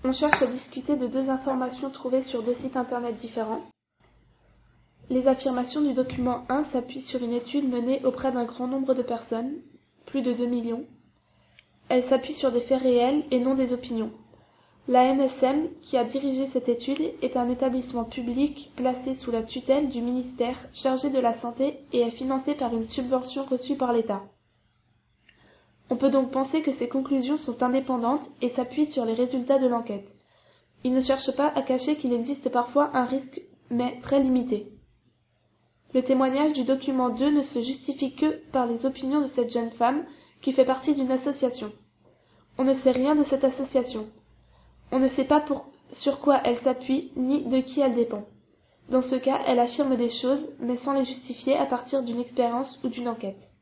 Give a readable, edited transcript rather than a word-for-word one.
On cherche à discuter de deux informations trouvées sur deux sites internet différents. Les affirmations du document 1 s'appuient sur une étude menée auprès d'un grand nombre de personnes, plus de 2 millions. Elles s'appuient sur des faits réels et non des opinions. La NSM, qui a dirigé cette étude, est un établissement public placé sous la tutelle du ministère chargé de la Santé et est financé par une subvention reçue par l'État. On peut donc penser que ces conclusions sont indépendantes et s'appuient sur les résultats de l'enquête. Ils ne cherchent pas à cacher qu'il existe parfois un risque, mais très limité. Le témoignage du document 2 ne se justifie que par les opinions de cette jeune femme qui fait partie d'une association. On ne sait rien de cette association. On ne sait pas sur quoi elle s'appuie ni de qui elle dépend. Dans ce cas, elle affirme des choses, mais sans les justifier à partir d'une expérience ou d'une enquête.